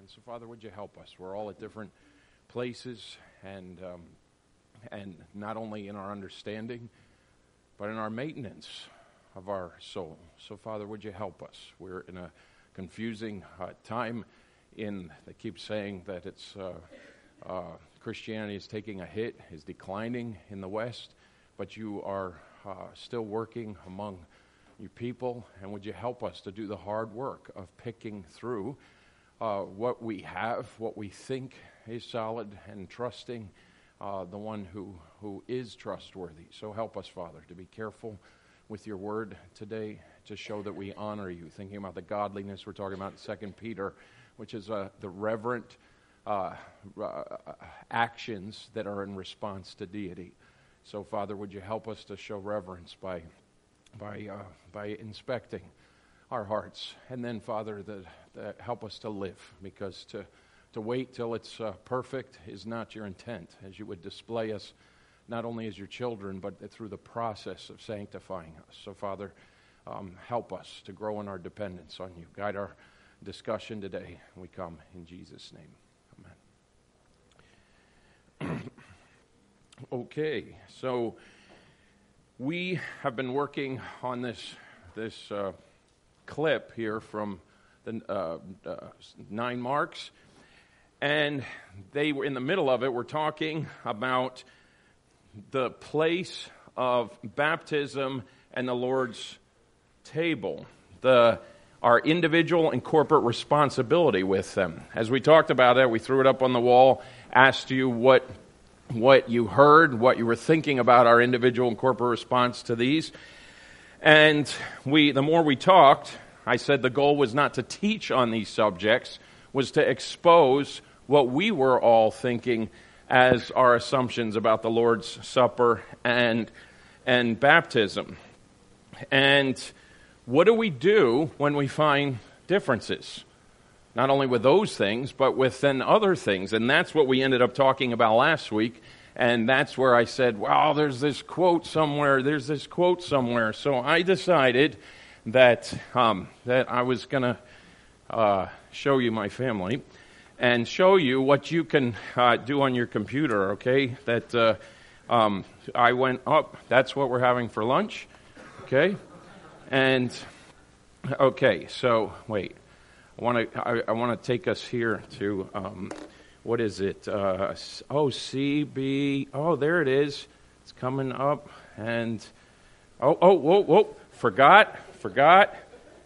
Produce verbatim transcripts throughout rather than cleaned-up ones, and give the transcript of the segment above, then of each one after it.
And so, Father, would you help us? We're all at different places, and um, and not only in our understanding, but in our maintenance of our soul. So, Father, would you help us? We're in a confusing uh, time in, they keep saying that it's uh, uh, Christianity is taking a hit, is declining in the West, but you are uh, still working among you people, and would you help us to do the hard work of picking through uh, what we have, what we think is solid, and trusting uh, the one who, who is trustworthy. So help us, Father, to be careful with your word today, to show that we honor you, thinking about the godliness we're talking about in Second Peter, which is uh, the reverent uh, uh, actions that are in response to deity. So, Father, would you help us to show reverence by by uh, by inspecting our hearts, and then, Father, that, that help us to live, because to to wait till it's uh, perfect is not your intent, as you would display us not only as your children, but through the process of sanctifying us. So, Father, um, help us to grow in our dependence on you. Guide our discussion today. We come in Jesus' name. Amen. Okay, so we have been working on this this uh, clip here from the uh, uh, nine marks, and they were in the middle of it. We're talking about the place of baptism and the Lord's table, the our individual and corporate responsibility with them. As we talked about it, we threw it up on the wall, asked you what what you heard, what you were thinking about our individual and corporate response to these. And we, the more we talked, I said the goal was not to teach on these subjects, was to expose what we were all thinking as our assumptions about the Lord's Supper and and baptism. And what do we do when we find differences? Not only with those things, but with then other things. And that's what we ended up talking about last week. And that's where I said, well, there's this quote somewhere, there's this quote somewhere. So I decided that um, that I was going to uh, show you my family and show you what you can uh, do on your computer, okay? That uh, um, I went up, that's what we're having for lunch, okay? And, okay, so, wait. I want to I, I want to take us here to um, what is it? Uh, oh, C B. Oh, there it is. It's coming up. And oh oh whoa whoa forgot forgot.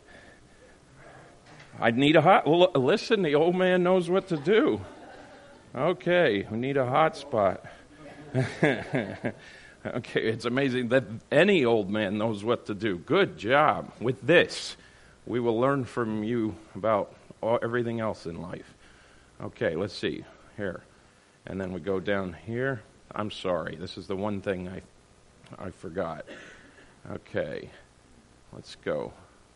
I need a hot. Well, listen, the old man knows what to do. Okay, we need a hot spot. Okay, it's amazing that any old man knows what to do. Good job with this. We will learn from you about all, everything else in life. Okay, let's see. Here. And then we go down here. I'm sorry. This is the one thing I I forgot. Okay. Let's go.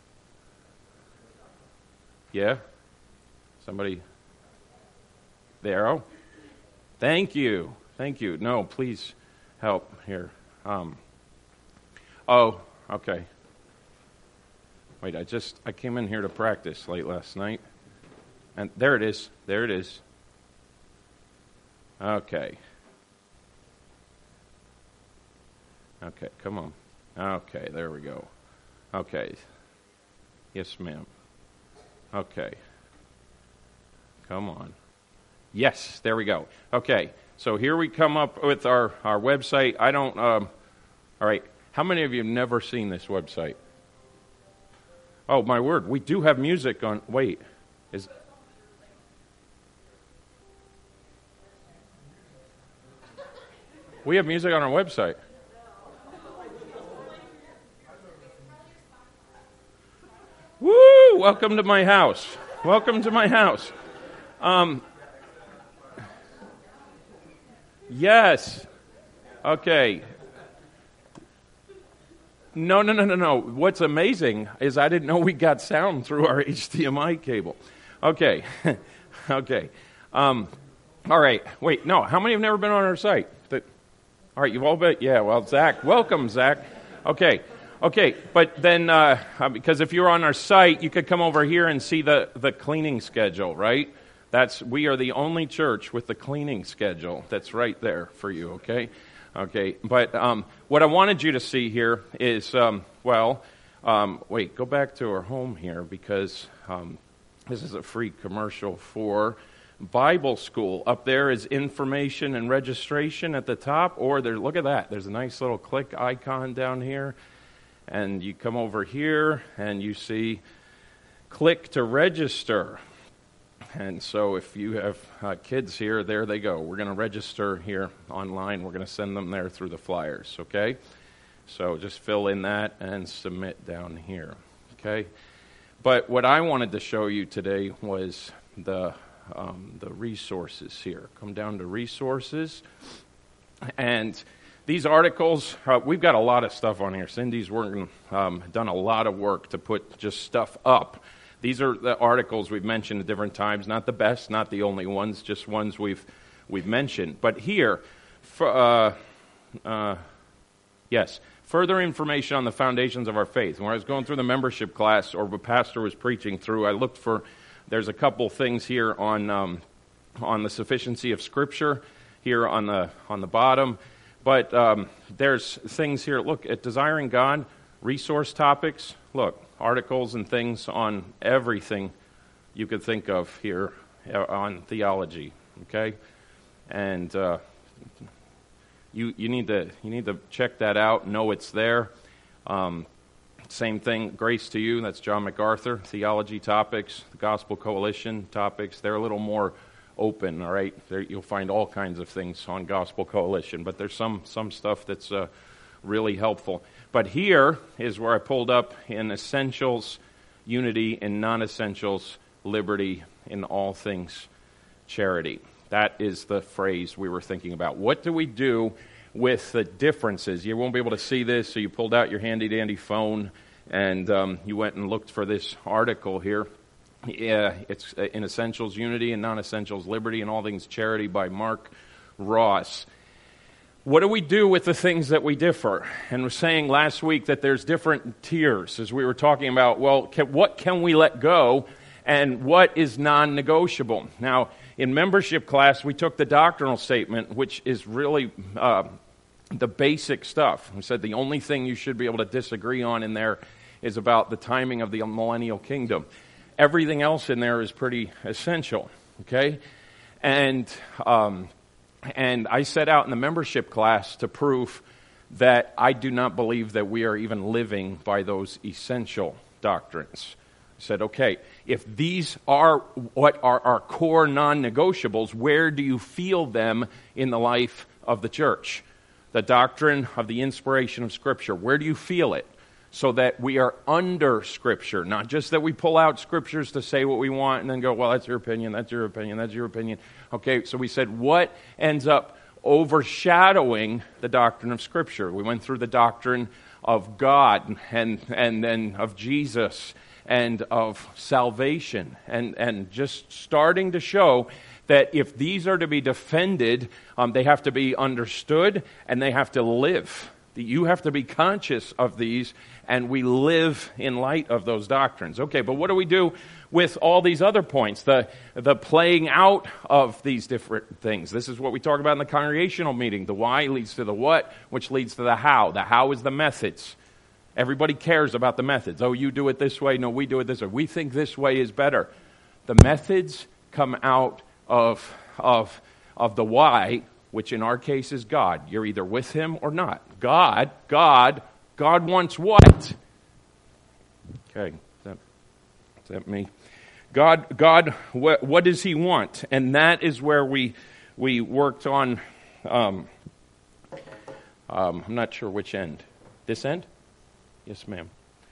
Yeah? Somebody? The arrow? Thank you. Thank you. No, please help here. Um. Oh, okay. Wait, I just, I came in here to practice late last night. And there it is. There it is. Okay. Okay, come on. Okay, there we go. Okay. Yes, ma'am. Okay. Come on. Yes, there we go. Okay, so here we come up with our, our website. I don't, um, all right. How many of you have never seen this website? Oh, my word, we do have music on, wait, is, we have music on our website. Woo, welcome to my house. Welcome to my house. Um, yes, okay. No, no, no, no, no. What's amazing is I didn't know we got sound through our H D M I cable. Okay. Okay. Um, all right. Wait, no. How many have never been on our site? That, all right, you've all been? Yeah, well, Zach. Welcome, Zach. Okay. Okay, but then, uh, because if you're on our site, you could come over here and see the, the cleaning schedule, right? That's we are the only church with the cleaning schedule that's right there for you, okay? Okay, but um, what I wanted you to see here is, um, well, um, wait, go back to our home here because um, this is a free commercial for Bible School. Up there is information and registration at the top, or there. Look at that. There's a nice little click icon down here, and you come over here and you see click to register. And so if you have uh, kids here, there they go. We're going to register here online. We're going to send them there through the flyers, okay? So just fill in that and submit down here, okay? But what I wanted to show you today was the um, the resources here. Come down to resources. And these articles, uh, we've got a lot of stuff on here. Cindy's working, um, done a lot of work to put just stuff up. These are the articles we've mentioned at different times. Not the best, not the only ones, just ones we've we've mentioned. But here, for, uh, uh, yes, further information on the foundations of our faith. When I was going through the membership class, or the pastor was preaching through, I looked for. There's a couple things here on um, on the sufficiency of Scripture here on the on the bottom. But um, there's things here. Look at Desiring God, resource topics. Look. Articles and things on everything you could think of here on theology, okay? And uh, you you need to you need to check that out. Know it's there. Um, same thing. Grace to You. That's John MacArthur. Theology topics, the Gospel Coalition topics. They're a little more open. All right, there, you'll find all kinds of things on Gospel Coalition, but there's some some stuff that's uh, really helpful. But here is where I pulled up in essentials, unity, and non-essentials, liberty in all things charity. That is the phrase we were thinking about. What do we do with the differences? You won't be able to see this, so you pulled out your handy-dandy phone and um, you went and looked for this article here. Yeah, it's in Essentials, Unity, and Non-Essentials, Liberty, and All Things Charity by Mark Ross. What do we do with the things that we differ? And we're saying last week that there's different tiers as we were talking about, well, can, what can we let go and what is non-negotiable? Now, in membership class, we took the doctrinal statement, which is really uh, the basic stuff. We said the only thing you should be able to disagree on in there is about the timing of the millennial kingdom. Everything else in there is pretty essential, okay? And... Um, And I set out in the membership class to prove that I do not believe that we are even living by those essential doctrines. I said, okay, if these are what are our core non-negotiables, where do you feel them in the life of the church? The doctrine of the inspiration of Scripture, where do you feel it? So that we are under Scripture, not just that we pull out Scriptures to say what we want and then go, well, that's your opinion, that's your opinion, that's your opinion. Okay, so we said, what ends up overshadowing the doctrine of Scripture? We went through the doctrine of God and and then of Jesus and of salvation and, and just starting to show that if these are to be defended, um, they have to be understood and they have to live. You have to be conscious of these, and we live in light of those doctrines. Okay, but what do we do with all these other points? The the playing out of these different things. This is what we talk about in the congregational meeting. The why leads to the what, which leads to the how. The how is the methods. Everybody cares about the methods. Oh, you do it this way. No, we do it this way. We think this way is better. The methods come out of of of the why, which in our case is God. You're either with Him or not. God, God, God wants what? Okay, is that, is that me? God, God, what, what does He want? And that is where we we worked on. Um, um, I'm not sure which end. This end? Yes, ma'am.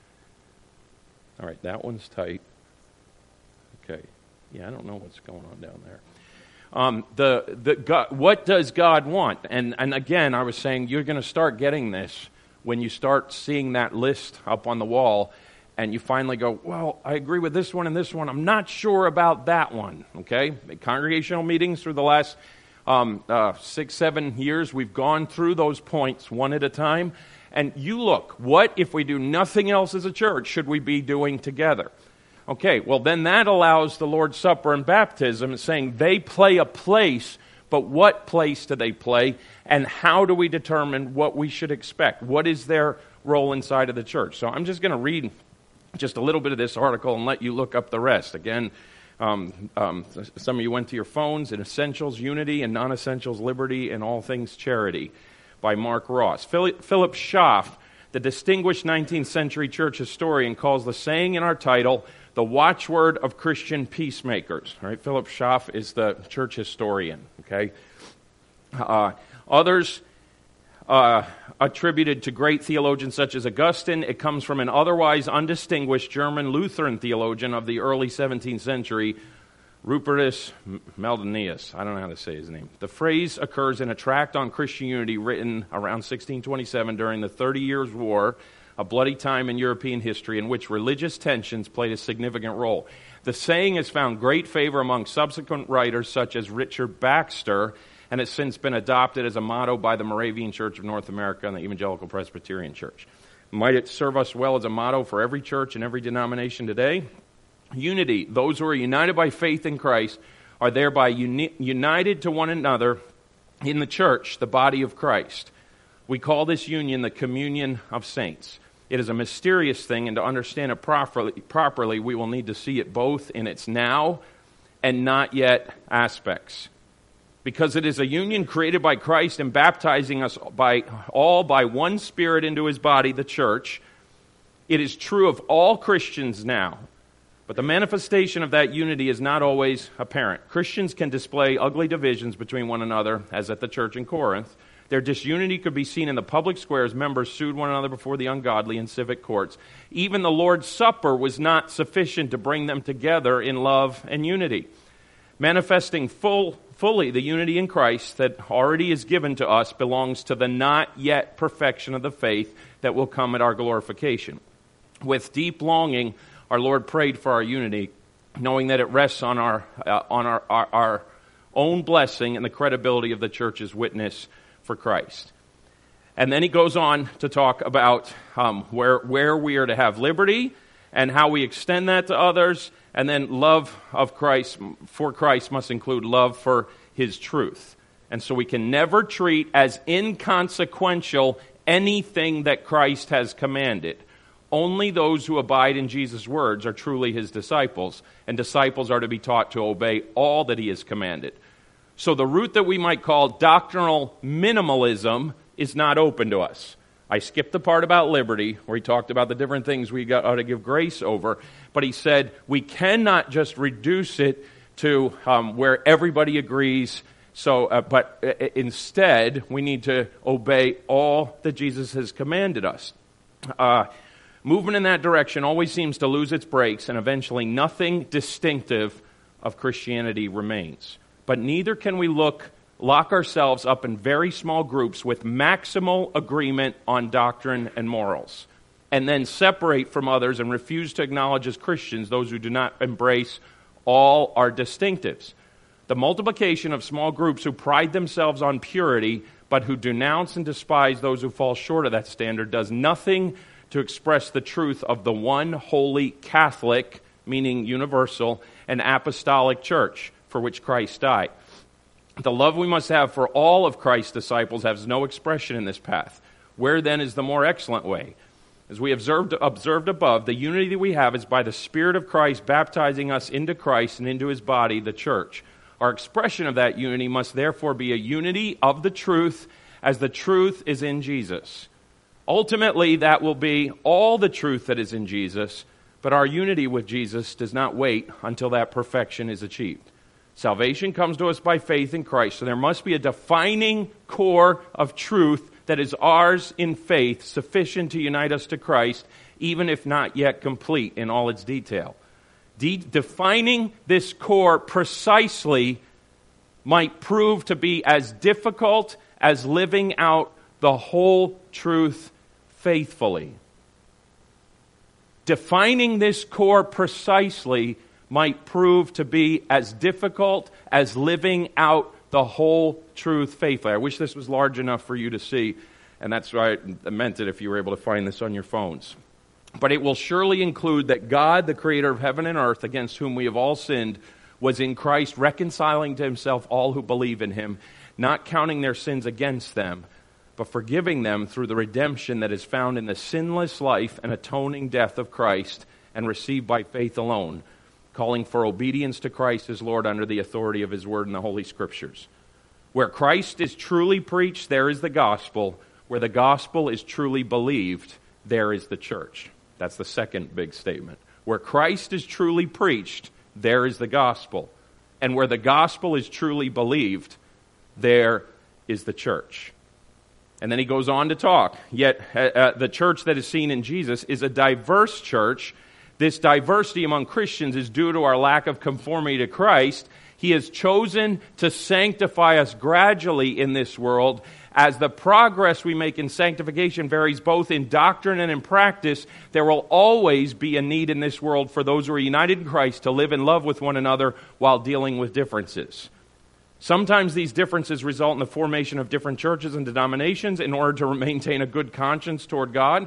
All right, that one's tight. Okay, yeah, I don't know what's going on down there. Um, the the God, what does God want? And and again, I was saying you're going to start getting this when you start seeing that list up on the wall, and you finally go, well, I agree with this one and this one. I'm not sure about that one. Okay, congregational meetings through the last um, uh, six, seven years, we've gone through those points one at a time. And you look, what if we do nothing else as a church should we be doing together? Okay, well then that allows the Lord's Supper and baptism, saying they play a place, but what place do they play, and how do we determine what we should expect? What is their role inside of the church? So I'm just going to read just a little bit of this article and let you look up the rest. Again, um, um, some of you went to your phones. In Essentials, Unity, and Non-Essentials, Liberty, and All Things Charity by Mark Ross. Philip Schaff, the distinguished nineteenth century church historian, calls the saying in our title the watchword of Christian peacemakers. All right, Philip Schaff is the church historian. Okay, uh, others uh, attributed to great theologians such as Augustine. It comes from an otherwise undistinguished German Lutheran theologian of the early seventeenth century, Rupertus Meldenius. I don't know how to say his name. The phrase occurs in a tract on Christian unity written around sixteen twenty-seven during the Thirty Years' War, a bloody time in European history in which religious tensions played a significant role. The saying has found great favor among subsequent writers such as Richard Baxter, and has since been adopted as a motto by the Moravian Church of North America and the Evangelical Presbyterian Church. Might it serve us well as a motto for every church and every denomination today? Unity. Those who are united by faith in Christ are thereby uni- united to one another in the church, the body of Christ. We call this union the communion of saints. It is a mysterious thing, and to understand it properly, properly, we will need to see it both in its now and not yet aspects. Because it is a union created by Christ and baptizing us by all by one Spirit into His body, the church. It is true of all Christians now. But the manifestation of that unity is not always apparent. Christians can display ugly divisions between one another, as at the church in Corinth. Their disunity could be seen in the public square as members sued one another before the ungodly in civic courts. Even the Lord's Supper was not sufficient to bring them together in love and unity. Manifesting full, fully the unity in Christ that already is given to us belongs to the not yet perfection of the faith that will come at our glorification. With deep longing, our Lord prayed for our unity, knowing that it rests on our uh, on our, our, our own blessing and the credibility of the church's witness for Christ. And then he goes on to talk about um, where where we are to have liberty and how we extend that to others. And then love of Christ for Christ must include love for His truth. And so we can never treat as inconsequential anything that Christ has commanded. Only those who abide in Jesus' words are truly His disciples, and disciples are to be taught to obey all that He has commanded. So the route that we might call doctrinal minimalism is not open to us. I skipped the part about liberty, where he talked about the different things we got, ought to give grace over, but he said we cannot just reduce it to um, where everybody agrees. So, uh, but uh, instead, we need to obey all that Jesus has commanded us. Uh, movement in that direction always seems to lose its brakes, and eventually nothing distinctive of Christianity remains. But neither can we look, lock ourselves up in very small groups with maximal agreement on doctrine and morals, and then separate from others and refuse to acknowledge as Christians those who do not embrace all our distinctives. The multiplication of small groups who pride themselves on purity, but who denounce and despise those who fall short of that standard, does nothing to express the truth of the one holy Catholic, meaning universal, and apostolic church for which Christ died. The love we must have for all of Christ's disciples has no expression in this path. Where then is the more excellent way? As we observed, observed above, the unity that we have is by the Spirit of Christ baptizing us into Christ and into His body, the church. Our expression of that unity must therefore be a unity of the truth as the truth is in Jesus. Ultimately, that will be all the truth that is in Jesus, but our unity with Jesus does not wait until that perfection is achieved. Salvation comes to us by faith in Christ, so there must be a defining core of truth that is ours in faith, sufficient to unite us to Christ, even if not yet complete in all its detail. De- defining this core precisely might prove to be as difficult as living out the whole truth faithfully. Defining this core precisely might prove to be as difficult as living out the whole truth faithfully. I wish this was large enough for you to see, and that's why I meant it if you were able to find this on your phones. But it will surely include that God, the creator of heaven and earth, against whom we have all sinned, was in Christ reconciling to himself all who believe in him, not counting their sins against them, but forgiving them through the redemption that is found in the sinless life and atoning death of Christ, and received by faith alone, calling for obedience to Christ as Lord under the authority of his word in the Holy Scriptures. Where Christ is truly preached, there is the gospel. Where the gospel is truly believed, there is the church. That's the second big statement. Where Christ is truly preached, there is the gospel. And where the gospel is truly believed, there is the church. And then he goes on to talk. Yet uh, uh, the church that is seen in Jesus is a diverse church. This diversity among Christians is due to our lack of conformity to Christ. He has chosen to sanctify us gradually in this world. As the progress we make in sanctification varies both in doctrine and in practice, there will always be a need in this world for those who are united in Christ to live in love with one another while dealing with differences. Sometimes these differences result in the formation of different churches and denominations in order to maintain a good conscience toward God.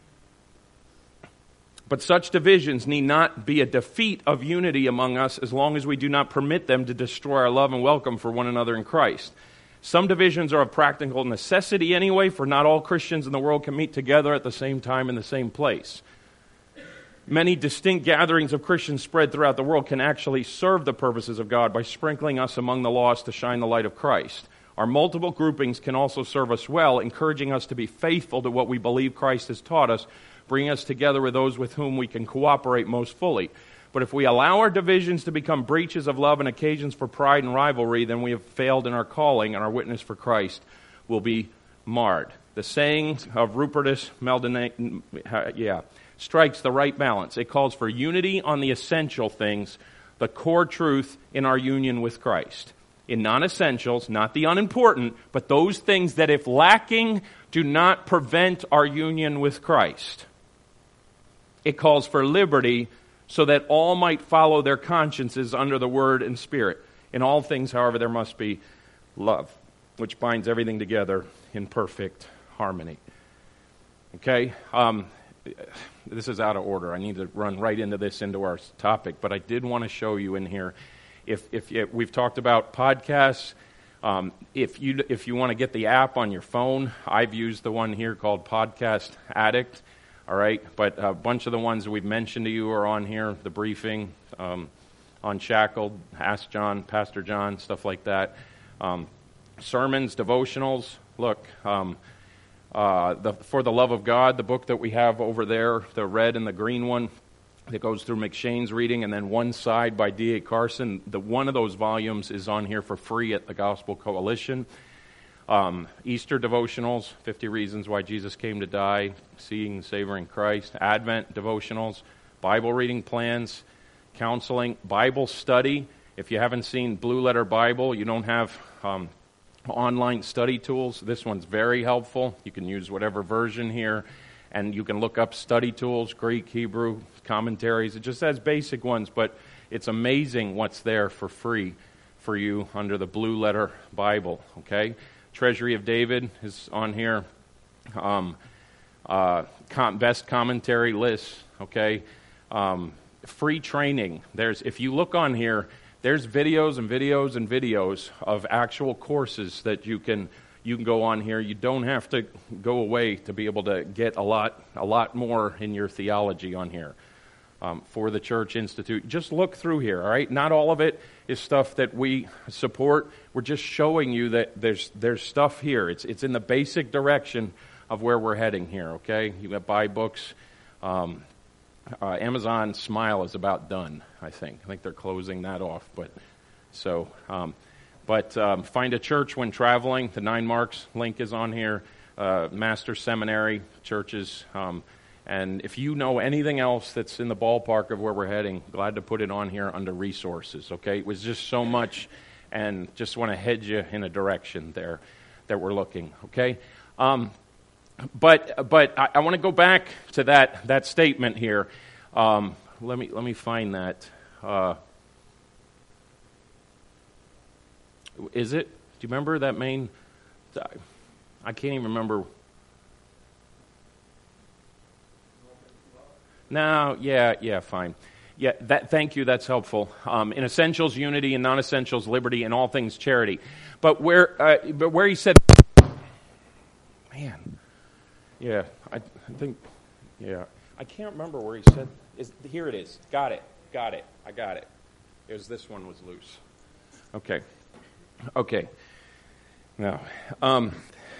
But such divisions need not be a defeat of unity among us as long as we do not permit them to destroy our love and welcome for one another in Christ. Some divisions are of practical necessity anyway, for not all Christians in the world can meet together at the same time in the same place. Many distinct gatherings of Christians spread throughout the world can actually serve the purposes of God by sprinkling us among the lost to shine the light of Christ. Our multiple groupings can also serve us well, encouraging us to be faithful to what we believe Christ has taught us, bringing us together with those with whom we can cooperate most fully. But if we allow our divisions to become breaches of love and occasions for pride and rivalry, then we have failed in our calling, and our witness for Christ will be marred. The saying of Rupertus Maldonado, yeah, strikes the right balance. It calls for unity on the essential things, the core truth in our union with Christ. In non-essentials, not the unimportant, but those things that if lacking do not prevent our union with Christ. It calls for liberty so that all might follow their consciences under the word and spirit. In all things, however, there must be love, which binds everything together in perfect harmony. Okay? Um, this is out of order. I need to run right into this, into our topic, but I did want to show you in here, if, if, if we've talked about podcasts, um, if you if you want to get the app on your phone, I've used the one here called Podcast Addict. All right, but a bunch of the ones that we've mentioned to you are on here, the briefing, um, Unshackled, Ask John, Pastor John, stuff like that. Um, sermons, devotionals, look, um, uh, the, For the Love of God, the book that we have over there, the red and the green one, that goes through McShane's reading, and then One Side by D A Carson. The one of those volumes is on here for free at the Gospel Coalition. Um, Easter devotionals, fifty Reasons Why Jesus Came to Die, Seeing and Savoring Christ, Advent devotionals, Bible reading plans, counseling, Bible study. If you haven't seen Blue Letter Bible, you don't have um, online study tools, this one's very helpful. You can use whatever version here, and you can look up study tools, Greek, Hebrew, commentaries. It just has basic ones, but it's amazing what's there for free for you under the Blue Letter Bible, okay? Treasury of David is on here. Um, uh, com- best commentary lists, okay? Um, free training. There's, if you look on here, there's videos and videos and videos of actual courses that you can you can go on here. You don't have to go away to be able to get a lot a lot more in your theology on here. Um, for the Church Institute. Just look through here, all right? Not all of it is stuff that we support. We're just showing you that there's there's stuff here. It's it's in the basic direction of where we're heading here, okay? You got buy books. Um, uh, Amazon Smile is about done, I think. I think they're closing that off. But so, um, but um, find a church when traveling. The Nine Marks link is on here. Uh, Master Seminary churches. Um, And if you know anything else that's in the ballpark of where we're heading, glad to put it on here under resources, okay? It was just so much, and just want to head you in a direction there that we're looking, okay? Um, but but I, I want to go back to that that statement here. Um, let me let me find that. Uh, is it? Do you remember that main? I can't even remember. No, yeah, yeah, fine. Yeah, that, thank you, that's helpful. Um, in essentials, unity, in non-essentials, liberty, in all things, charity. But where, uh, but where he said, man, yeah, I, I think, yeah, I can't remember where he said, is, here it is, got it, got it, I got it. It was, this one was loose. Okay, okay. Now, um,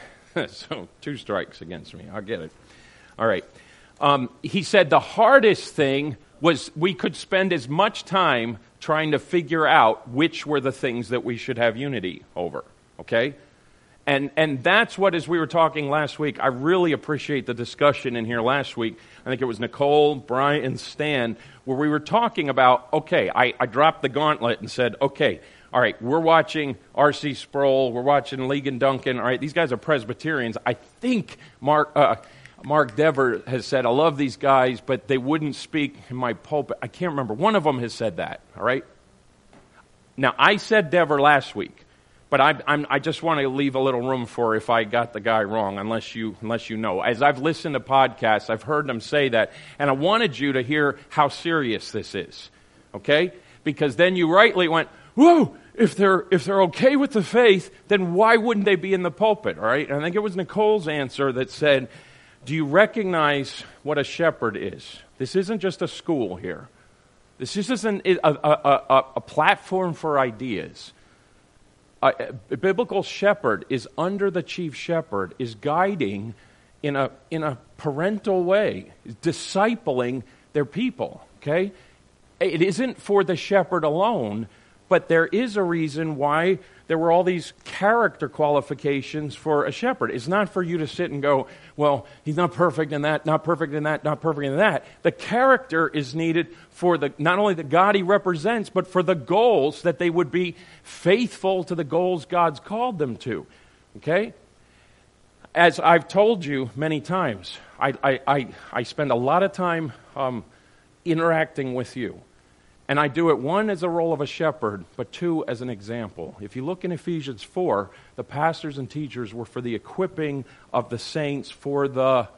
so two strikes against me, I'll get it. All right. Um, he said the hardest thing was we could spend as much time trying to figure out which were the things that we should have unity over, okay? And and that's what, as we were talking last week, I really appreciate the discussion in here last week. I think it was Nicole, Brian, and Stan, where we were talking about, okay, I, I dropped the gauntlet and said, okay, all right, we're watching R C Sproul, we're watching Ligon Duncan, all right, these guys are Presbyterians. I think Mark... Uh, Mark Dever has said, I love these guys, but they wouldn't speak in my pulpit. I can't remember. One of them has said that, all right? Now, I said Dever last week, but I, I'm, I just want to leave a little room for if I got the guy wrong, unless you, unless you know. As I've listened to podcasts, I've heard them say that, and I wanted you to hear how serious this is, okay? Because then you rightly went, whoa, if they're, if they're okay with the faith, then why wouldn't they be in the pulpit, all right? And I think it was Nicole's answer that said, do you recognize what a shepherd is? This isn't just a school here. This isn't a, a, a, a platform for ideas. A, a biblical shepherd is under the chief shepherd, is guiding in a, in a parental way, discipling their people, okay? It isn't for the shepherd alone, but there is a reason why there were all these character qualifications for a shepherd. It's not for you to sit and go, well, he's not perfect in that, not perfect in that, not perfect in that. The character is needed for the not only the God he represents, but for the goals, that they would be faithful to the goals God's called them to. Okay? As I've told you many times, I, I, I, I spend a lot of time um, interacting with you. And I do it, one, as a role of a shepherd, but two, as an example. If you look in Ephesians four, the pastors and teachers were for the equipping of the saints for the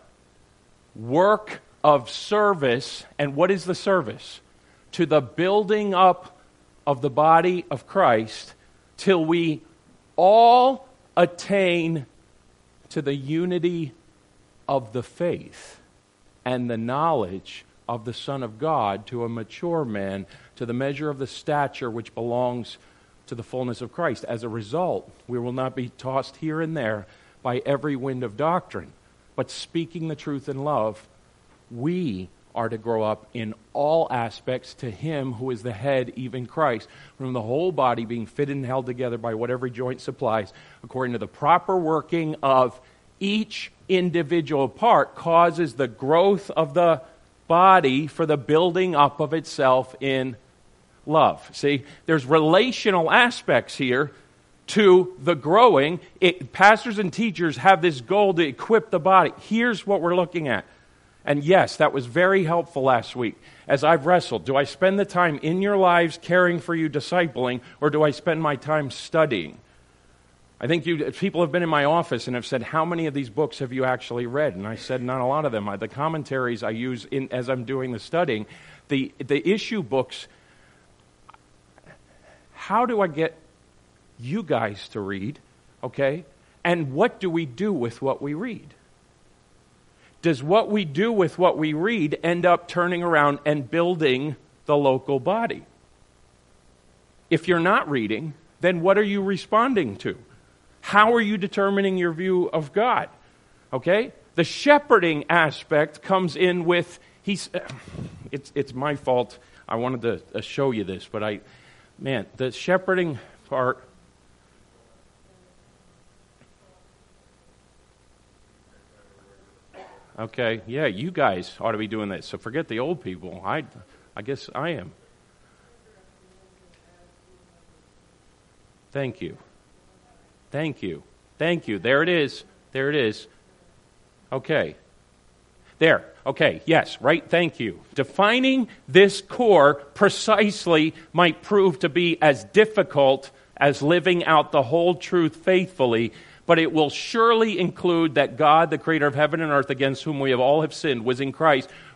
work of service. And what is the service? To the building up of the body of Christ till we all attain to the unity of the faith and the knowledge of the Son of God, to a mature man, to the measure of the stature which belongs to the fullness of Christ. As a result, we will not be tossed here and there by every wind of doctrine, but speaking the truth in love, we are to grow up in all aspects to Him who is the head, even Christ, from the whole body being fitted and held together by what every joint supplies, according to the proper working of each individual part, causes the growth of the body for the building up of itself in love. See, there's relational aspects here to the growing. It, pastors and teachers have this goal to equip the body. Here's what we're looking at. And yes, that was very helpful last week. As I've wrestled, do I spend the time in your lives caring for you, discipling, or do I spend my time studying? I think you, people have been in my office and have said, how many of these books have you actually read? And I said, not a lot of them. The commentaries I use in, as I'm doing the studying. The, the issue books, how do I get you guys to read, okay? And what do we do with what we read? Does what we do with what we read end up turning around and building the local body? If you're not reading, then what are you responding to? How are you determining your view of God? Okay? The shepherding aspect comes in with, he's, it's, it's my fault. I wanted to show you this, but I, man, the shepherding part. Okay, yeah, you guys ought to be doing this. So forget the old people. I, I guess I am. Thank you. Thank you. Thank you. There it is. There it is. Okay. There. Okay. Yes. Right. Thank you. Defining this core precisely might prove to be as difficult as living out the whole truth faithfully, but it will surely include that God, the creator of heaven and earth, against whom we have all have sinned, was in Christ,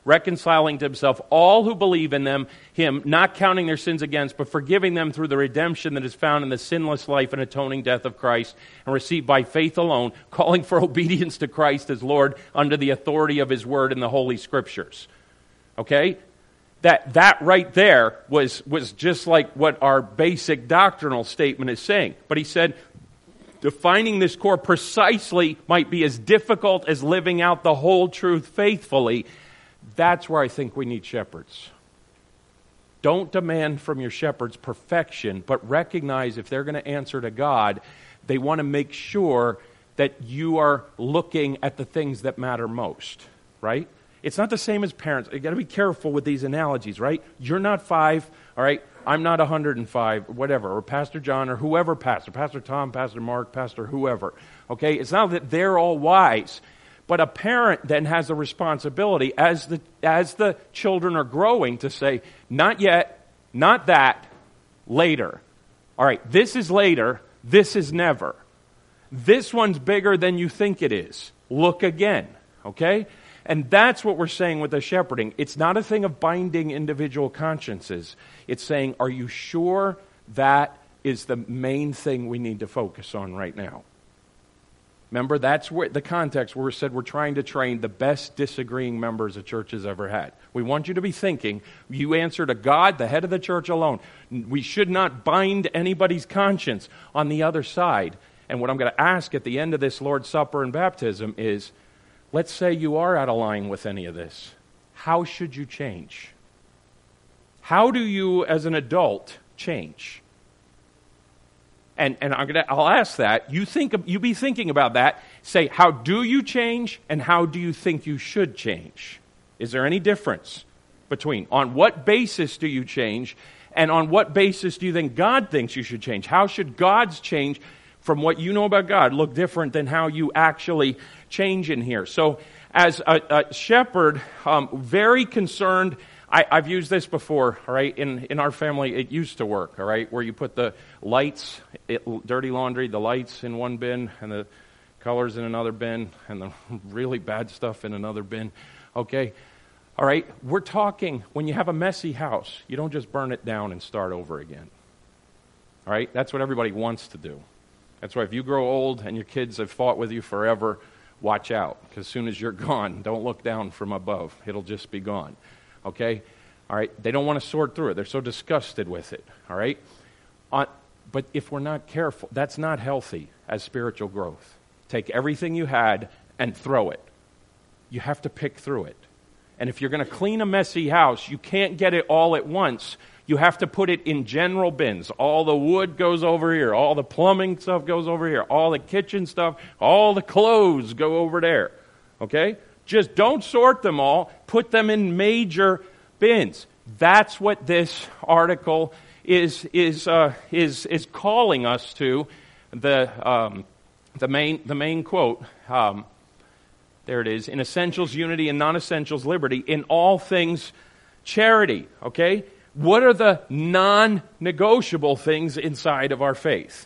reconciling to himself all who believe in them, him, not counting their sins against, but forgiving them through the redemption that is found in the sinless life and atoning death of Christ, and received by faith alone, calling for obedience to Christ as Lord under the authority of his word in the Holy Scriptures. Okay? That that right there was, was just like what our basic doctrinal statement is saying. But he said, defining this core precisely might be as difficult as living out the whole truth faithfully. That's where I think we need shepherds. Don't demand from your shepherds perfection, but recognize if they're going to answer to God, they want to make sure that you are looking at the things that matter most, right? It's not the same as parents. You got to be careful with these analogies, right? You're not five, all right? I'm not one hundred five, whatever, or Pastor John, or whoever pastor, Pastor Tom, Pastor Mark, Pastor whoever, okay? It's not that they're all wise, but a parent then has a responsibility as the as the children are growing to say, not yet, not that, later. All right, this is later, this is never. This one's bigger than you think it is. Look again, okay? And that's what we're saying with the shepherding. It's not a thing of binding individual consciences. It's saying, are you sure that is the main thing we need to focus on right now? Remember, that's where the context where we said we're trying to train the best disagreeing members a church has ever had. We want you to be thinking, you answer to God, the head of the church alone. We should not bind anybody's conscience on the other side. And what I'm going to ask at the end of this Lord's Supper and baptism is, let's say you are out of line with any of this. How should you change? How do you, as an adult, change? And and I'm gonna I'll ask that. You think you be thinking about that. Say, how do you change and how do you think you should change? Is there any difference between on what basis do you change and on what basis do you think God thinks you should change? How should God's change from what you know about God look different than how you actually change in here? So as a, a shepherd, um, very concerned. I, I've used this before, all right? In in our family, it used to work, all right? Where you put the lights, it, dirty laundry, the lights in one bin, and the colors in another bin, and the really bad stuff in another bin, okay? All right? We're talking, when you have a messy house, you don't just burn it down and start over again, all right? That's what everybody wants to do. That's why if you grow old and your kids have fought with you forever, watch out, because as soon as you're gone, don't look down from above. It'll just be gone. Okay? All right? They don't want to sort through it. They're so disgusted with it. All right? Uh, but if we're not careful, that's not healthy as spiritual growth. Take everything you had and throw it. You have to pick through it. And if you're going to clean a messy house, you can't get it all at once. You have to put it in general bins. All the wood goes over here. All the plumbing stuff goes over here. All the kitchen stuff, all the clothes go over there. Okay? Just don't sort them all. Put them in major bins. That's what this article is is uh, is is calling us to. The um, the main the main quote. Um, there it is. In essentials, unity, and non-essentials, liberty. In all things, charity. Okay. What are the non-negotiable things inside of our faith?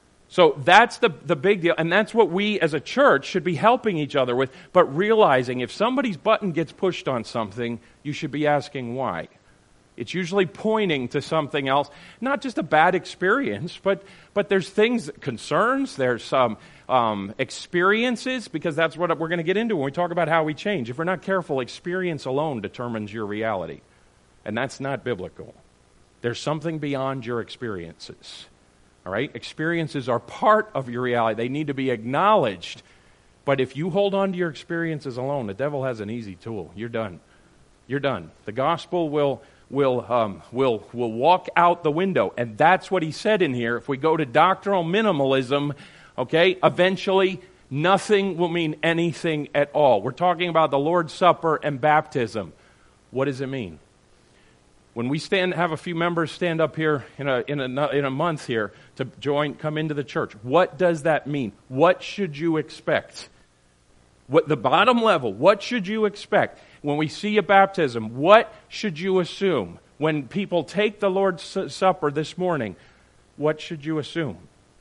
So that's the, the big deal, and that's what we as a church should be helping each other with, but realizing if somebody's button gets pushed on something, you should be asking why. It's usually pointing to something else, not just a bad experience, but but there's things, concerns, there's some um, experiences, because that's what we're going to get into when we talk about how we change. If we're not careful, experience alone determines your reality, and that's not biblical. There's something beyond your experiences. All right? Experiences are part of your reality. They need to be acknowledged. But if you hold on to your experiences alone, the devil has an easy tool. You're done. You're done. The gospel will will um, will will walk out the window. And that's what he said in here. If we go to doctrinal minimalism, okay, eventually nothing will mean anything at all. We're talking about the Lord's Supper and baptism. What does it mean? When we stand, have a few members stand up here in a in a in a month here to join, come into the church. What does that mean? What should you expect? What the bottom level? What should you expect when we see a baptism? What should you assume when people take the Lord's Supper this morning? What should you assume?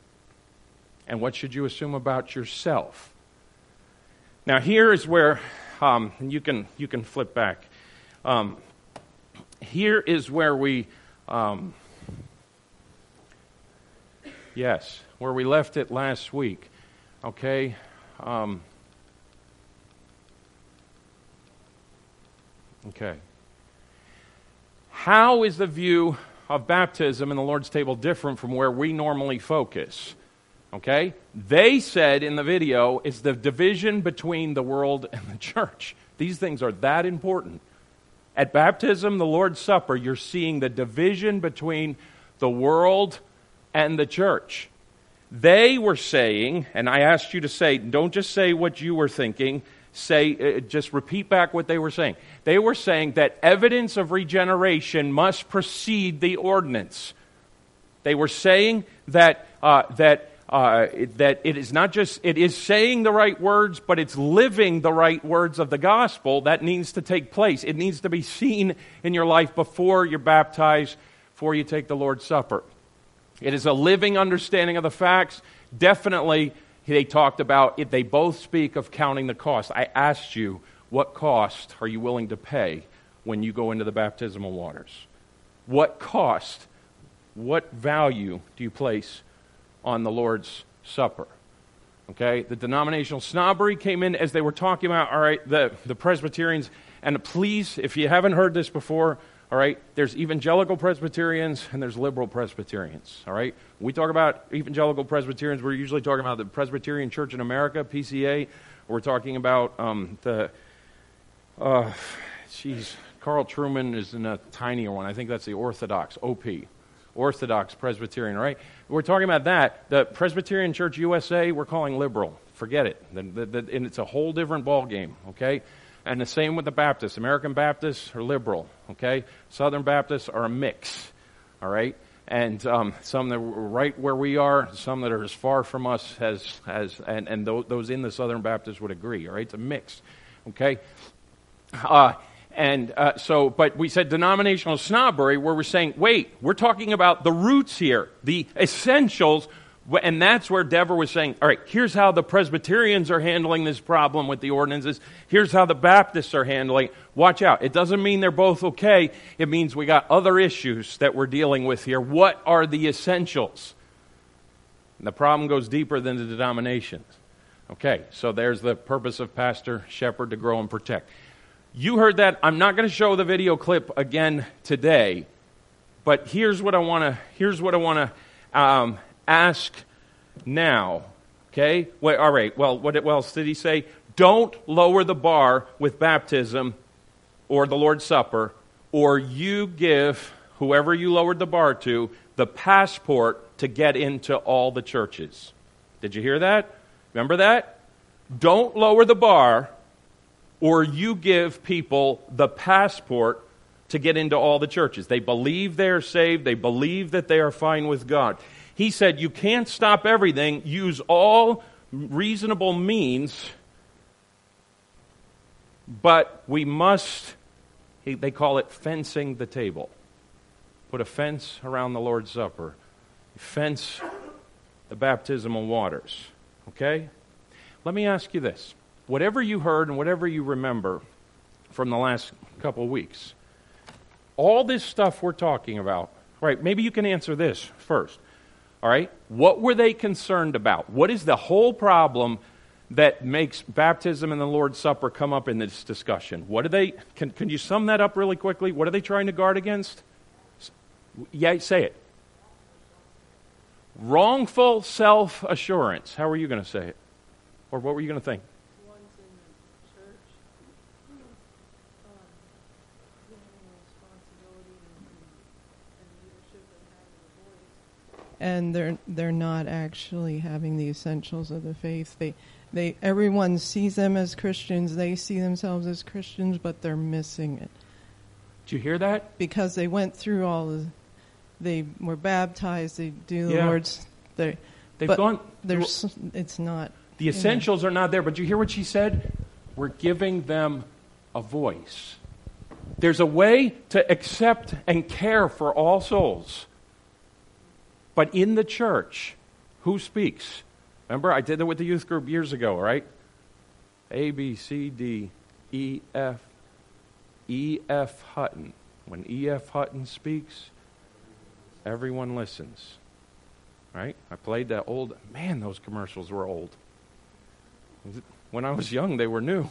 And what should you assume about yourself? Now, here is where um, you can you can flip back. Um, here is where we, um, yes, where we left it last week. Okay. Um, okay. How is the view of baptism in the Lord's table different from where we normally focus? Okay? They said in the video it's the division between the world and the church. These things are that important. At baptism, the Lord's Supper, you're seeing the division between the world and the church. They were saying, and I asked you to say, don't just say what you were thinking, say, uh, just repeat back what they were saying. They were saying that evidence of regeneration must precede the ordinance. They were saying that uh, that uh, that it is not just, it is saying the right words, but it's living the right words of the gospel that needs to take place. It needs to be seen in your life before you're baptized, before you take the Lord's Supper. It is a living understanding of the facts. Definitely, they talked about it. They both speak of counting the cost. I asked you, what cost are you willing to pay when you go into the baptismal waters? What cost, what value do you place on the Lord's Supper? Okay, the denominational snobbery came in as they were talking about, all right, the, the Presbyterians, and please, if you haven't heard this before, all right, there's evangelical Presbyterians and there's liberal Presbyterians, all right? When we talk about evangelical Presbyterians, we're usually talking about the Presbyterian Church in America, P C A. We're talking about um, the, uh, geez, Carl Truman is in a tinier one. I think that's the Orthodox, O P, Orthodox Presbyterian, right? We're talking about that. The Presbyterian Church U S A, we're calling liberal. Forget it. The, the, the, and it's a whole different ballgame, okay? And the same with the Baptists. American Baptists are liberal, okay? Southern Baptists are a mix, all right? And um, some that are right where we are, some that are as far from us as, as and, and those in the Southern Baptists would agree, all right? It's a mix, okay? Uh, and uh, so, but we said denominational snobbery, where we're saying, wait, we're talking about the roots here, the essentials. And that's where Deborah was saying, all right, here's how the Presbyterians are handling this problem with the ordinances. Here's how the Baptists are handling it. Watch out. It doesn't mean they're both okay. It means we got other issues that we're dealing with here. What are the essentials? And the problem goes deeper than the denominations. Okay, so there's the purpose of pastor, shepherd, to grow and protect. You heard that. I'm not going to show the video clip again today, but here's what I want to, here's what I want to, um, ask now, okay? Wait, all right, well, what else did he say? Don't lower the bar with baptism or the Lord's Supper, or you give whoever you lowered the bar to the passport to get into all the churches. Did you hear that? Remember that? Don't lower the bar, or you give people the passport to get into all the churches. They believe they are saved. They believe that they are fine with God. He said, you can't stop everything. Use all reasonable means, but we must, they call it fencing the table. Put a fence around the Lord's Supper. Fence the baptismal waters. Okay? Let me ask you this. Whatever you heard and whatever you remember from the last couple of weeks, all this stuff we're talking about, right, maybe you can answer this first. All right? What were they concerned about? What is the whole problem that makes baptism and the Lord's Supper come up in this discussion? What are they, can, can you sum that up really quickly? What are they trying to guard against? Yeah, say it. Wrongful self-assurance. How were you going to say it? Or what were you going to think? And they're they're not actually having the essentials of the faith. They they everyone sees them as Christians. They see themselves as Christians, but they're missing it. Did you hear that? Because they went through all the, they were baptized. They do the yeah. Lord's. They they've but gone. There's it's not. The essentials are not there. But you hear what she said? We're giving them a voice. There's a way to accept and care for all souls. But in the church, who speaks? Remember, I did that with the youth group years ago, right? A, B, C, D, E, F, E F. Hutton. When E F. Hutton speaks, everyone listens. Right? I played that old, man, those commercials were old. When I was young, they were new.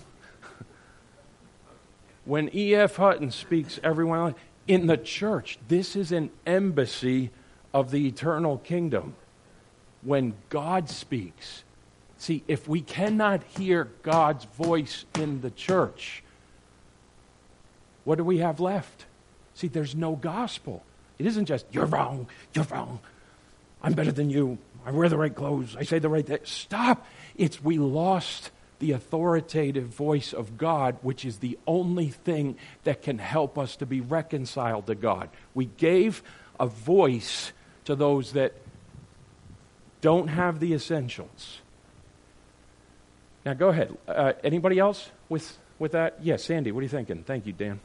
When E F. Hutton speaks, everyone in the church, this is an embassy of the eternal kingdom. When God speaks, see, if we cannot hear God's voice in the church, what do we have left? See, there's no gospel. It isn't just, you're wrong, you're wrong, I'm better than you, I wear the right clothes, I say the right thing. Stop. It's we lost the authoritative voice of God, which is the only thing that can help us to be reconciled to God. We gave a voice to those that don't have the essentials. Now go ahead. Uh, anybody else with, with that? Yes, Sandy, what are you thinking? Thank you, Dan.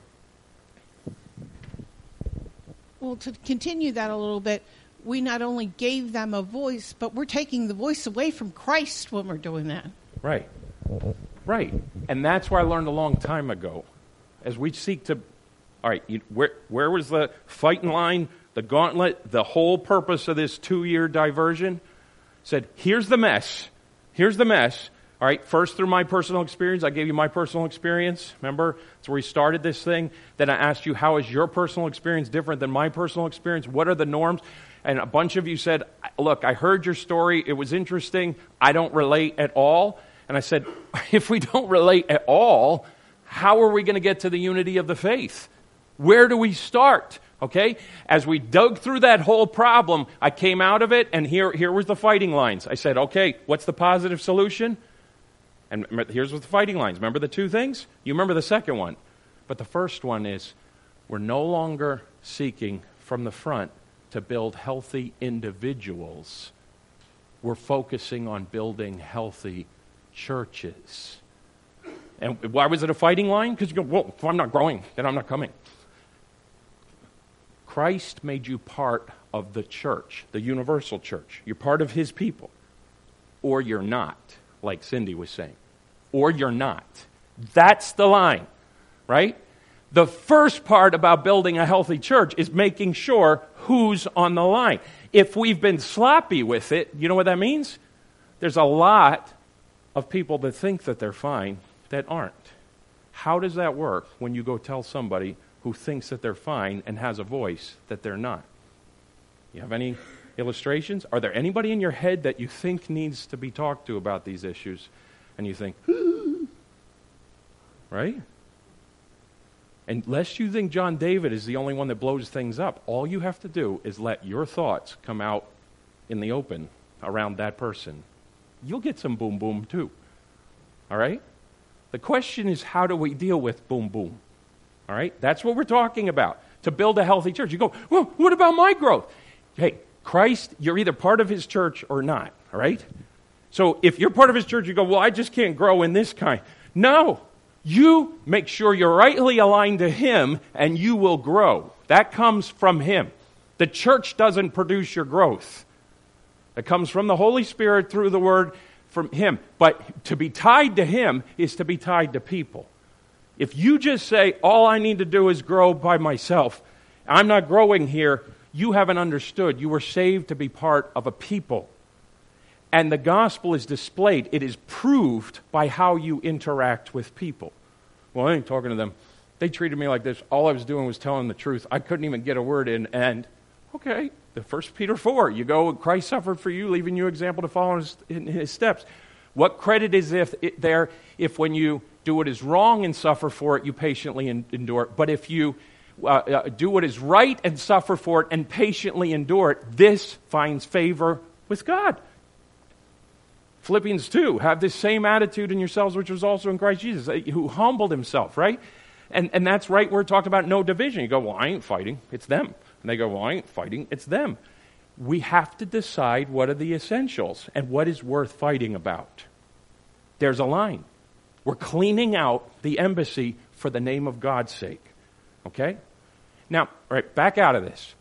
Well, to continue that a little bit, we not only gave them a voice, but we're taking the voice away from Christ when we're doing that. Right. Right. And that's where I learned a long time ago. As we seek to, all right, you, where, where was the fighting line, the gauntlet, the whole purpose of this two-year diversion? Said, here's the mess. Here's the mess. All right, first through my personal experience, I gave you my personal experience. Remember? That's where we started this thing. Then I asked you, how is your personal experience different than my personal experience? What are the norms? And a bunch of you said, look, I heard your story. It was interesting. I don't relate at all. And I said, if we don't relate at all, how are we going to get to the unity of the faith? Where do we start? Okay? As we dug through that whole problem, I came out of it, and here, here was the fighting lines. I said, okay, what's the positive solution? And here's what the fighting lines. Remember the two things? You remember the second one. But the first one is, we're no longer seeking from the front to build healthy individuals. We're focusing on building healthy churches. And why was it a fighting line? Because you go, well, if I'm not growing, then I'm not coming. Christ made you part of the church, the universal church. You're part of his people. Or you're not, like Cindy was saying. Or you're not. That's the line, right? The first part about building a healthy church is making sure who's on the line. If we've been sloppy with it, you know what that means? There's a lot of people that think that they're fine that aren't. How does that work when you go tell somebody who thinks that they're fine and has a voice that they're not? You have any illustrations? Are there anybody in your head that you think needs to be talked to about these issues? And you think, right? Unless you think John David is the only one that blows things up, all you have to do is let your thoughts come out in the open around that person. You'll get some boom boom too. All right? The question is, how do we deal with boom boom? All right? That's what we're talking about. To build a healthy church. You go, well, what about my growth? Hey, Christ, you're either part of his church or not. All right? So if you're part of his church, you go, well, I just can't grow in this kind. No. You make sure you're rightly aligned to him, and you will grow. That comes from him. The church doesn't produce your growth. It comes from the Holy Spirit through the Word from him. But to be tied to him is to be tied to people. If you just say, all I need to do is grow by myself, I'm not growing here, you haven't understood. You were saved to be part of a people. And the gospel is displayed. It is proved by how you interact with people. Well, I ain't talking to them. They treated me like this. All I was doing was telling the truth. I couldn't even get a word in. And, okay, the First Peter four, you go, Christ suffered for you, leaving you example to follow his, in his steps. What credit is if it, there if when you do what is wrong and suffer for it, you patiently en- endure it? But if you uh, uh, do what is right and suffer for it and patiently endure it, this finds favor with God. Philippians two, have this same attitude in yourselves which was also in Christ Jesus, who humbled himself, right? And and that's right where it talked about no division. You go, well, I ain't fighting, it's them. And they go, well, I ain't fighting, it's them. We have to decide what are the essentials and what is worth fighting about. There's a line. We're cleaning out the embassy for the name of God's sake. Okay? Now, all right, back out of this.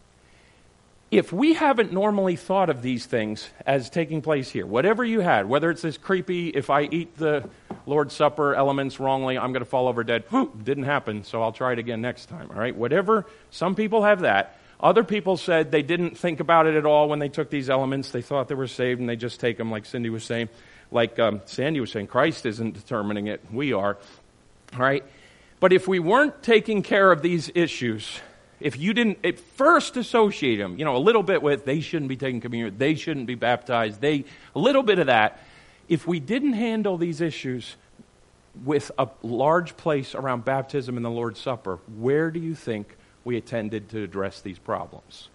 If we haven't normally thought of these things as taking place here, whatever you had, whether it's this creepy, if I eat the Lord's Supper elements wrongly, I'm going to fall over dead. Didn't happen, so I'll try it again next time, all right? Whatever, some people have that. Other people said they didn't think about it at all when they took these elements. They thought they were saved, and they just take them, like Cindy was saying. Like um, Sandy was saying, Christ isn't determining it. We are, all right? But if we weren't taking care of these issues, if you didn't at first associate them, you know, a little bit with they shouldn't be taking communion, they shouldn't be baptized, they a little bit of that, if we didn't handle these issues with a large place around baptism and the Lord's Supper, where do you think we attended to address these problems?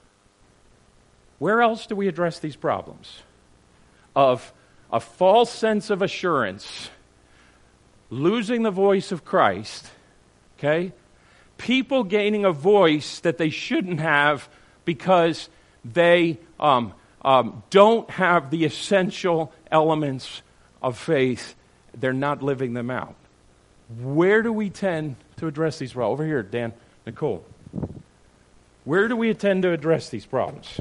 Where else do we address these problems? Of a false sense of assurance, losing the voice of Christ, okay? People gaining a voice that they shouldn't have because they um, um, don't have the essential elements of faith. They're not living them out. Where do we tend to address these problems? Over here, Dan, Nicole. Where do we tend to address these problems?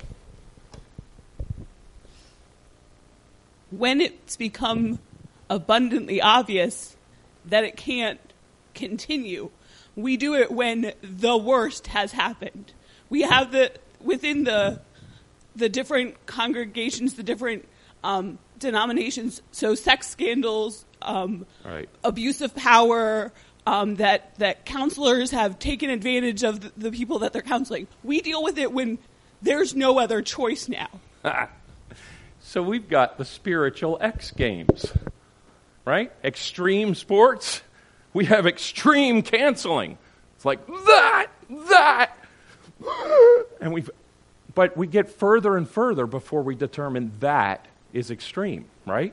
When it's become abundantly obvious that it can't continue. We do it when the worst has happened. We have the, within the the different congregations, the different um, denominations, so sex scandals, um, right. abuse of power, um, that, that counselors have taken advantage of the, the people that they're counseling. We deal with it when there's no other choice now. So we've got the spiritual X Games, right? Extreme sports. We have extreme canceling. It's like that, that. And we've, but we get further and further before we determine that is extreme, right?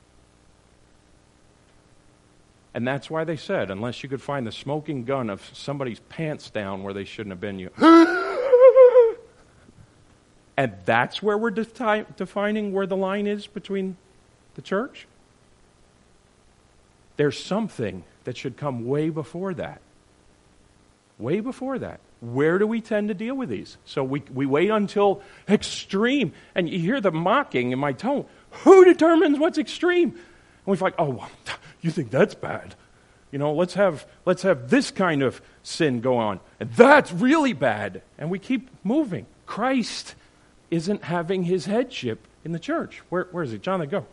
And that's why they said, unless you could find the smoking gun of somebody's pants down where they shouldn't have been, you... And that's where we're defi- defining where the line is between the church? There's something that should come way before that. Way before that. Where do we tend to deal with these? So we we wait until extreme. And you hear the mocking in my tone. Who determines what's extreme? And we're like, oh, you think that's bad? You know, let's have let's have this kind of sin go on. And that's really bad. And we keep moving. Christ isn't having his headship in the church. Where, where is it? Jonathan, go.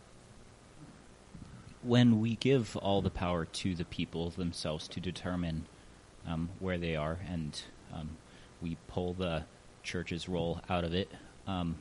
When we give all the power to the people themselves to determine um, where they are, and um, we pull the church's role out of it, um,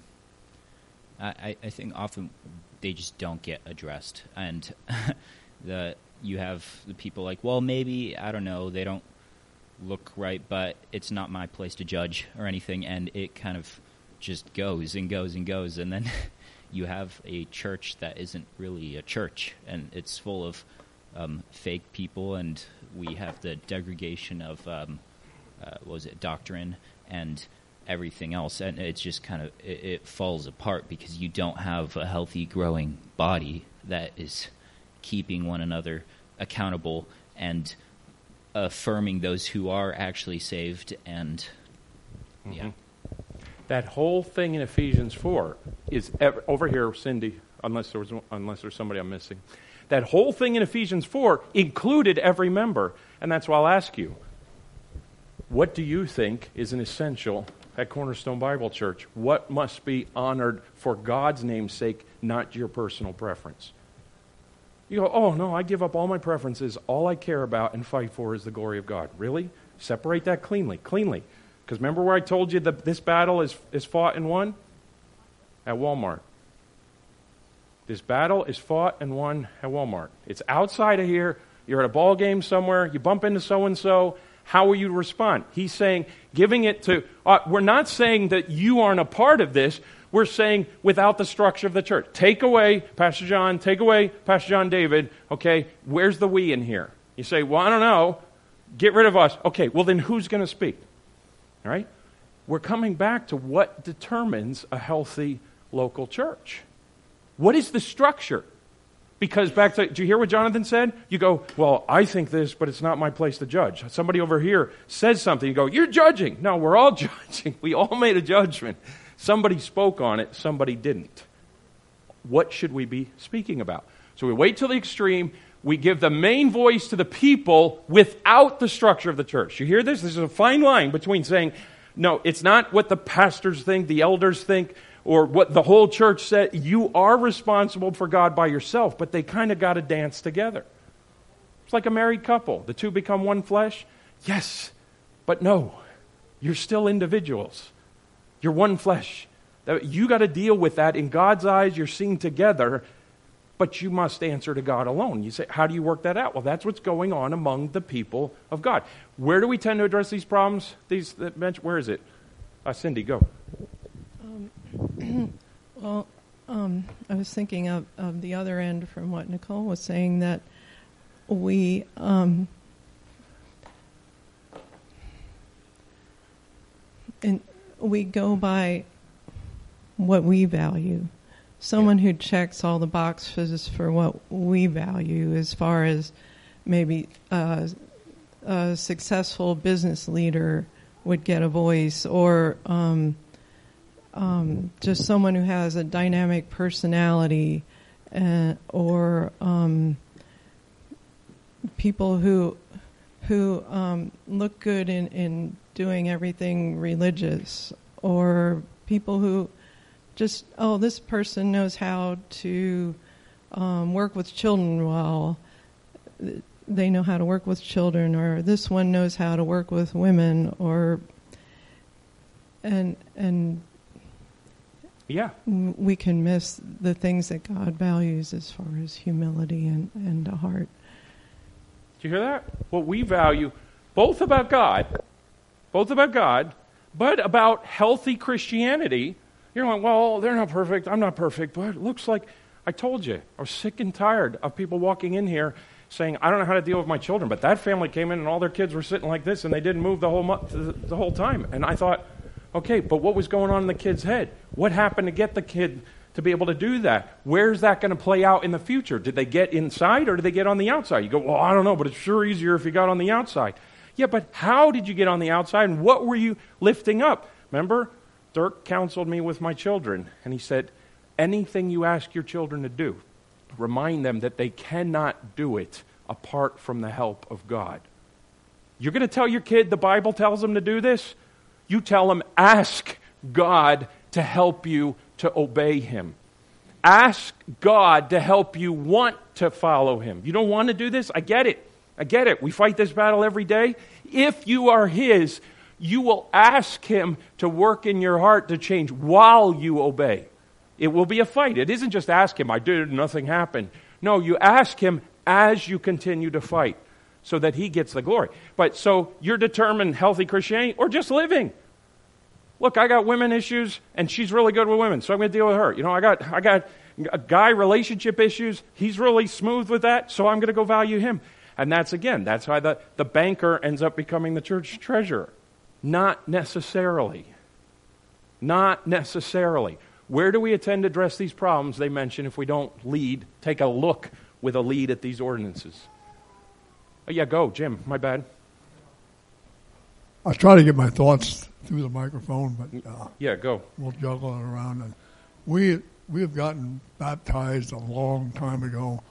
I, I think often they just don't get addressed. And the you have the people like, well, maybe, I don't know, they don't look right, but it's not my place to judge or anything, and it kind of just goes and goes and goes, and then you have a church that isn't really a church, and it's full of um, fake people, and we have the degradation of um, uh, what was it, doctrine and everything else, and it's just kind of it, it falls apart because you don't have a healthy, growing body that is keeping one another accountable and affirming those who are actually saved, and mm-hmm. yeah. That whole thing in Ephesians four is ever, over here, Cindy, unless there was unless there's somebody I'm missing. That whole thing in Ephesians four included every member, and that's why I'll ask you, what do you think is an essential at Cornerstone Bible Church? What must be honored for God's name's sake, not your personal preference? You go, oh no, I give up all my preferences. All I care about and fight for is the glory of God. Really? Separate that cleanly, cleanly. Because remember where I told you that this battle is, is fought and won? At Walmart. This battle is fought and won at Walmart. It's outside of here. You're at a ball game somewhere. You bump into so-and-so. How will you respond? He's saying, giving it to... Uh, we're not saying that you aren't a part of this. We're saying without the structure of the church. Take away Pastor John. Take away Pastor John David. Okay, where's the we in here? You say, well, I don't know. Get rid of us. Okay, well then who's going to speak? All right? We're coming back to what determines a healthy local church. What is the structure? Because back to, do you hear what Jonathan said? You go, well, I think this, but it's not my place to judge. Somebody over here says something, you go, you're judging. No, we're all judging. We all made a judgment. Somebody spoke on it, somebody didn't. What should we be speaking about? So we wait till the extreme. We give the main voice to the people without the structure of the church. You hear this? This is a fine line between saying, no, it's not what the pastors think, the elders think, or what the whole church said. You are responsible for God by yourself, but they kind of got to dance together. It's like a married couple. The two become one flesh. Yes, but no. You're still individuals. You're one flesh. You got to deal with that. In God's eyes, you're seen together, but you must answer to God alone. You say, how do you work that out? Well, that's what's going on among the people of God. Where do we tend to address these problems? These Where is it? Uh, Cindy, go. Um, well, um, I was thinking of, of the other end from what Nicole was saying, that we... Um, and we go by what we value. Someone who checks all the boxes for what we value, as far as maybe uh, a successful business leader would get a voice, or um, um, just someone who has a dynamic personality, uh, or um, people who who um, look good in, in doing everything religious, or people who just, oh, this person knows how to um, work with children well. They know how to work with children, or this one knows how to work with women, or and and yeah, we can miss the things that God values as far as humility and, and a heart. Do you hear that? What we value, both about God, both about God, but about healthy Christianity. You're like, well, they're not perfect. I'm not perfect, but it looks like, I told you, I was sick and tired of people walking in here saying, I don't know how to deal with my children, but that family came in and all their kids were sitting like this and they didn't move the whole mo- the, the whole time. And I thought, okay, but what was going on in the kid's head? What happened to get the kid to be able to do that? Where's that going to play out in the future? Did they get inside or did they get on the outside? You go, well, I don't know, but it's sure easier if you got on the outside. Yeah, but how did you get on the outside and what were you lifting up? Remember, Dirk counseled me with my children, and he said, anything you ask your children to do, remind them that they cannot do it apart from the help of God. You're going to tell your kid the Bible tells them to do this? You tell them, ask God to help you to obey Him. Ask God to help you want to follow Him. You don't want to do this? I get it. I get it. We fight this battle every day. If you are His, you will ask Him to work in your heart to change while you obey. It will be a fight. It isn't just ask Him, I did, nothing happened. No, you ask Him as you continue to fight so that He gets the glory. But so you're determined healthy Christianity or just living. Look, I got women issues and she's really good with women, so I'm going to deal with her. You know, I got I got a guy relationship issues. He's really smooth with that, so I'm going to go value him. And that's, again, that's why the, the banker ends up becoming the church treasurer. Not necessarily. Not necessarily. Where do we attend to address these problems they mention if we don't lead, take a look with a lead at these ordinances? Oh, yeah, go, Jim. My bad. I was trying to get my thoughts through the microphone, but uh, yeah, go. We'll juggle it around. And we we have gotten baptized a long time ago.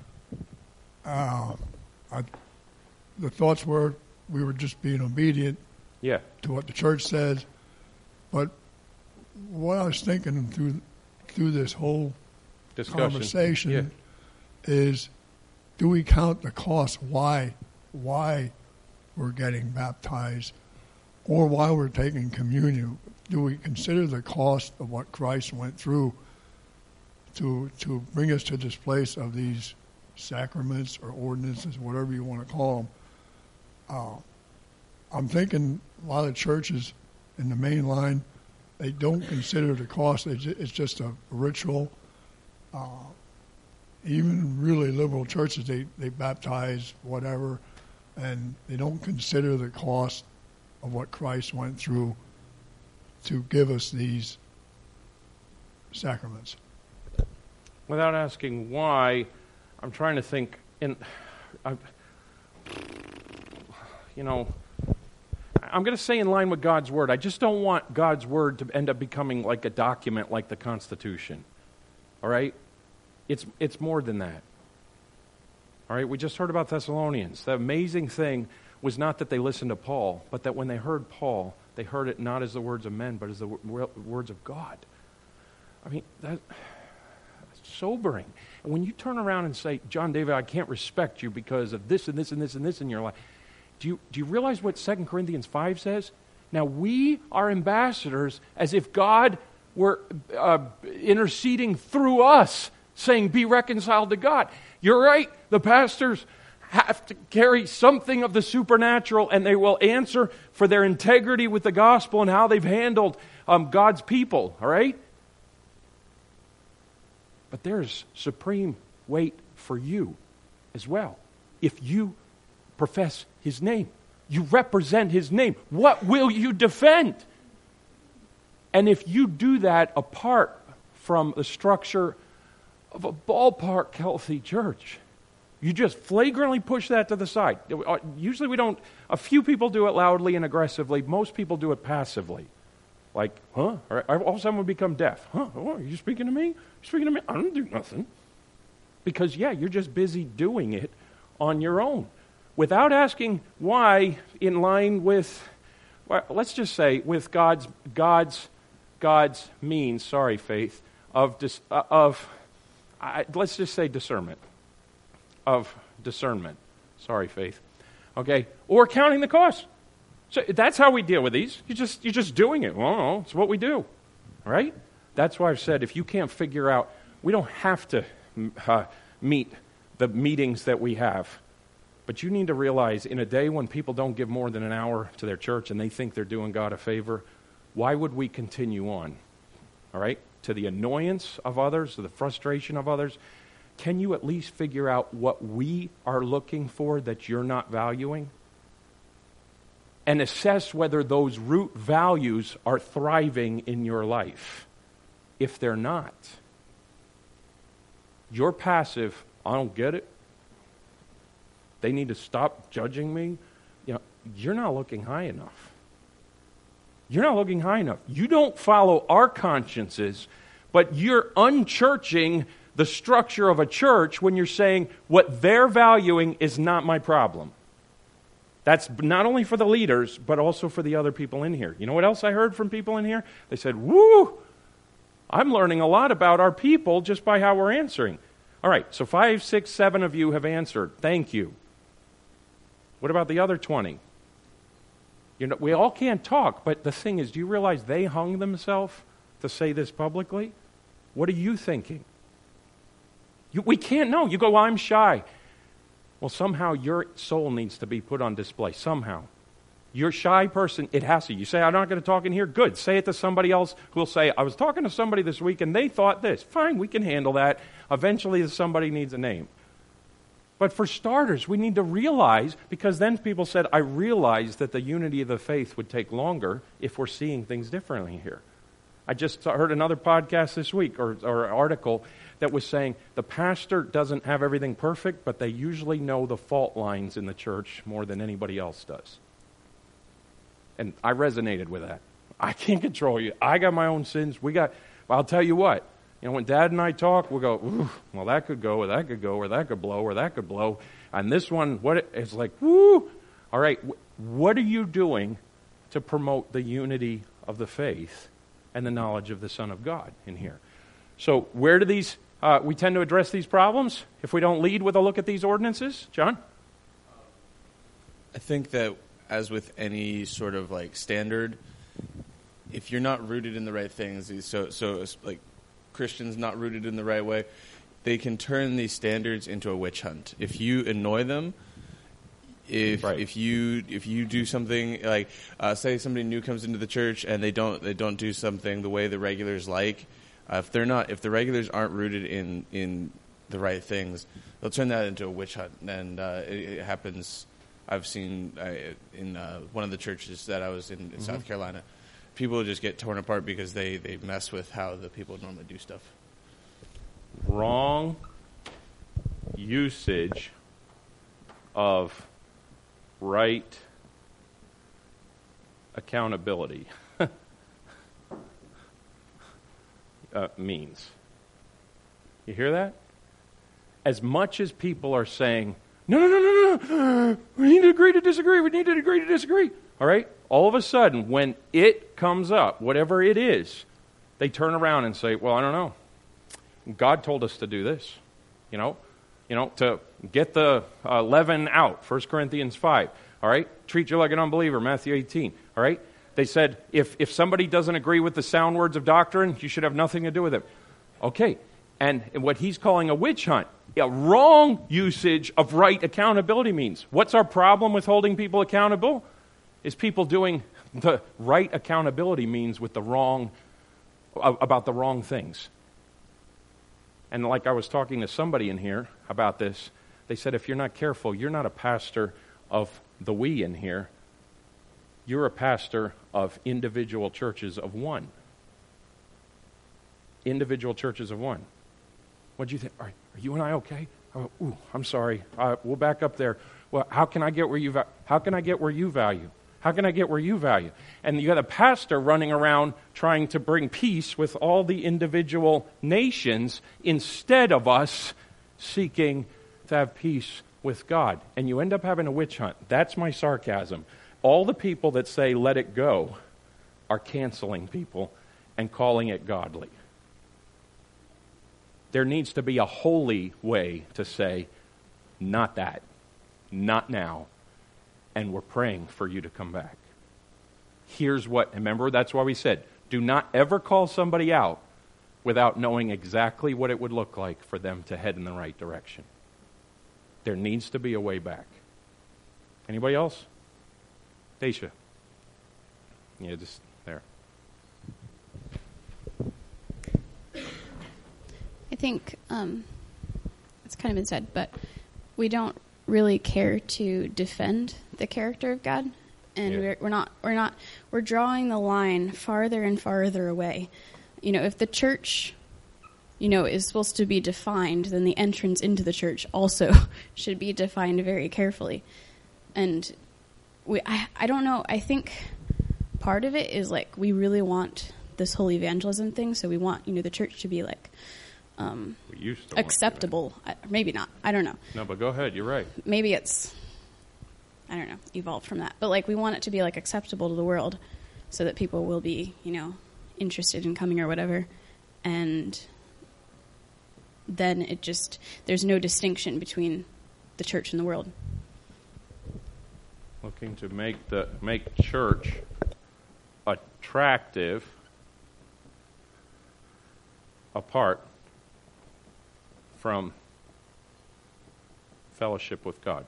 Uh, I, the thoughts were we were just being obedient. Yeah. To what the church says, but what I was thinking through through this whole discussion conversation yeah. is, do we count the cost? Why why we're getting baptized, or why we're taking communion? Do we consider the cost of what Christ went through to to bring us to this place of these sacraments or ordinances, whatever you want to call them? Uh, I'm thinking a lot of churches in the main line, they don't consider the cost. It's just a ritual. Uh, even really liberal churches, they, they baptize whatever, and they don't consider the cost of what Christ went through to give us these sacraments. Without asking why, I'm trying to think, in, I, you know, I'm going to say in line with God's Word. I just don't want God's Word to end up becoming like a document like the Constitution. All right? It's it's more than that. All right, we just heard about Thessalonians. The amazing thing was not that they listened to Paul, but that when they heard Paul, they heard it not as the words of men, but as the w- words of God. I mean, that, that's sobering. And when you turn around and say, John David, I can't respect you because of this and this and this and this in your life, do you, do you realize what Second Corinthians five says? Now, we are ambassadors as if God were uh, interceding through us, saying, be reconciled to God. You're right, the pastors have to carry something of the supernatural, and they will answer for their integrity with the gospel and how they've handled um, God's people, all right? But there's supreme weight for you as well. If you profess His name, you represent His name, what will you defend? And if you do that apart from the structure of a ballpark healthy church, you just flagrantly push that to the side. Usually we don't, a few people do it loudly and aggressively. Most people do it passively. Like, huh? All, right. All of a sudden we become deaf. Huh? Oh, are you speaking to me? You're speaking to me? I don't do nothing. Because, yeah, you're just busy doing it on your own. Without asking why, in line with, well, let's just say, with God's God's God's means. Sorry, Faith, of dis, uh, of I, let's just say discernment of discernment. Sorry, Faith. Okay, or counting the cost. So that's how we deal with these. You just you're just doing it. Well, no, it's what we do, right? That's why I've said if you can't figure out, we don't have to uh, meet the meetings that we have. But you need to realize in a day when people don't give more than an hour to their church and they think they're doing God a favor, why would we continue on? All right? To the annoyance of others, to the frustration of others. Can you at least figure out what we are looking for that you're not valuing? And assess whether those root values are thriving in your life. If they're not, you're passive. I don't get it. They need to stop judging me. You know, you're not looking high enough. You're not looking high enough. You don't follow our consciences, but you're unchurching the structure of a church when you're saying what they're valuing is not my problem. That's not only for the leaders, but also for the other people in here. You know what else I heard from people in here? They said, woo, I'm learning a lot about our people just by how we're answering. All right, so five, six, seven of you have answered. Thank you. What about the other twenty? You know, we all can't talk, but the thing is, do you realize they hung themselves to say this publicly? What are you thinking? You, we can't know. You go, well, I'm shy. Well, somehow your soul needs to be put on display. Somehow. You're a shy person. It has to. You say, I'm not going to talk in here? Good. Say it to somebody else who will say, I was talking to somebody this week and they thought this. Fine, we can handle that. Eventually somebody needs a name. But for starters, we need to realize, because then people said, I realized that the unity of the faith would take longer if we're seeing things differently here. I just heard another podcast this week, or, or article, that was saying the pastor doesn't have everything perfect, but they usually know the fault lines in the church more than anybody else does. And I resonated with that. I can't control you. I got my own sins. We got, well, I'll tell you what. You know, when Dad and I talk, we'll go, ooh, well, that could go, or that could go, or that could blow, or that could blow. And this one, what it, it's like, woo. All right, what are you doing to promote the unity of the faith and the knowledge of the Son of God in here? So where do these, uh, we tend to address these problems if we don't lead with a look at these ordinances? John? I think that as with any sort of like standard, if you're not rooted in the right things, so so like Christians not rooted in the right way, they can turn these standards into a witch hunt. If you annoy them, if right. if you if you do something like uh, say somebody new comes into the church and they don't they don't do something the way the regulars like, uh, if they're not if the regulars aren't rooted in in the right things, they'll turn that into a witch hunt, and uh, it, it happens. I've seen uh, in uh, one of the churches that I was in, in mm-hmm. South Carolina, people just get torn apart because they, they mess with how the people normally do stuff. Wrong usage of right accountability uh, means. You hear that? as much as people are saying, no, no, no, no, no, we need to agree to disagree, we need to agree to disagree, all right? All of a sudden, when it comes up, whatever it is, they turn around and say, well, I don't know. God told us to do this, you know, you know, to get the uh, leaven out, First Corinthians five, all right? Treat you like an unbeliever, Matthew eighteen, all right? They said, if, if somebody doesn't agree with the sound words of doctrine, you should have nothing to do with it. Okay, and what he's calling a witch hunt, a wrong usage of right accountability means. What's our problem with holding people accountable? Is people doing the right accountability means with the wrong, about the wrong things. And like I was talking to somebody in here about this, they said, if you're not careful, you're not a pastor of the we in here. You're a pastor of individual churches of one. Individual churches of one. What do you think? Are, are you and I okay? Oh, ooh, I'm sorry. Uh, we'll back up there. Well, how can I get where you? Va- how can I get where you value? How can I get where you value? And you got a pastor running around trying to bring peace with all the individual nations instead of us seeking to have peace with God. And you end up having a witch hunt. That's my sarcasm. All the people that say let it go are canceling people and calling it godly. There needs to be a holy way to say, not that, not now, and we're praying for you to come back. Here's what, remember, that's why we said, do not ever call somebody out without knowing exactly what it would look like for them to head in the right direction. There needs to be a way back. Anybody else? Daisha. Yeah, just there. I think um, it's kind of been said, but we don't really care to defend the character of God, and yeah. we're, we're not. We're not. We're drawing the line farther and farther away. You know, if the church, you know, is supposed to be defined, then the entrance into the church also should be defined very carefully. And we, I, I don't know. I think part of it is like we really want this whole evangelism thing, so we want, you know, the church to be like. Um, we used to acceptable. I, maybe not. I don't know. No, but go ahead. You're right. Maybe it's, I don't know, evolved from that. But like we want it to be like acceptable to the world so that people will be, you know, interested in coming or whatever. And then it just, there's no distinction between the church and the world. Looking to make the make church attractive apart from fellowship with God.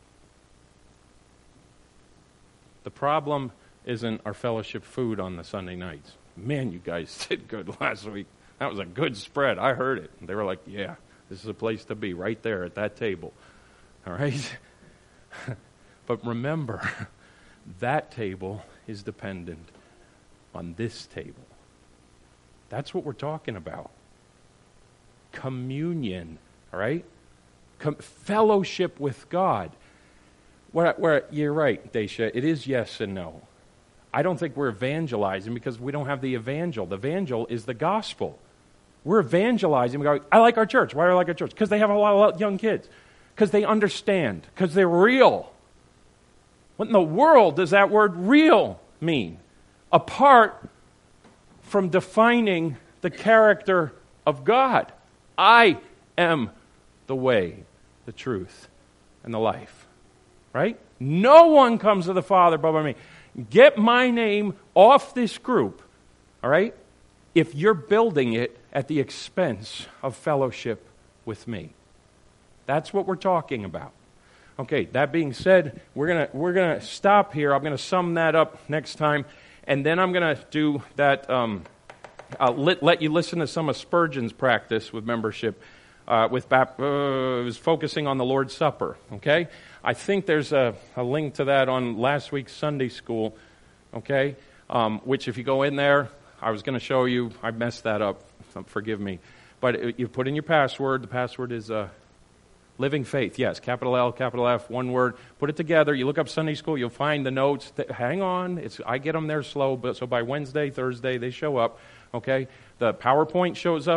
The problem isn't our fellowship food on the Sunday nights. Man, you guys did good last week. That was a good spread. I heard it. They were like, yeah, this is a place to be, right there at that table. All right? But remember, that table is dependent on this table. That's what we're talking about. Communion, all right? Com- fellowship with God. Where, where you're right, Daisha, it is yes and no. I don't think we're evangelizing because we don't have the evangel. The evangel is the gospel. We're evangelizing. We go, I like our church. Why do I like our church? Because they have a lot of young kids. Because they understand. Because they're real. What in the world does that word real mean? Apart from defining the character of God. I am the way, the truth, and the life. Right? No one comes to the Father but by me. Get my name off this group. All right? If you're building it at the expense of fellowship with me. That's what we're talking about. Okay, that being said, we're gonna we're gonna stop here. I'm gonna sum that up next time, and then I'm gonna do that. Um, I'll let, let you listen to some of Spurgeon's practice with membership. Uh, with Bap- uh, it was focusing on the Lord's Supper. Okay, I think there's a, a link to that on last week's Sunday school. Okay, um, which if you go in there, I was going to show you. I messed that up. Forgive me, but it, you put in your password. The password is uh, Living Faith. Yes, capital L, capital F, one word. Put it together. You look up Sunday school. You'll find the notes. That, hang on, it's I get them there slow, but so by Wednesday, Thursday, they show up. Okay, the PowerPoint shows up.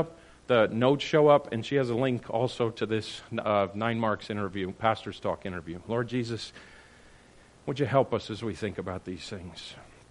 the notes show up, and she has a link also to this uh, Nine Marks interview, Pastor's Talk interview. Lord Jesus, would you help us as we think about these things?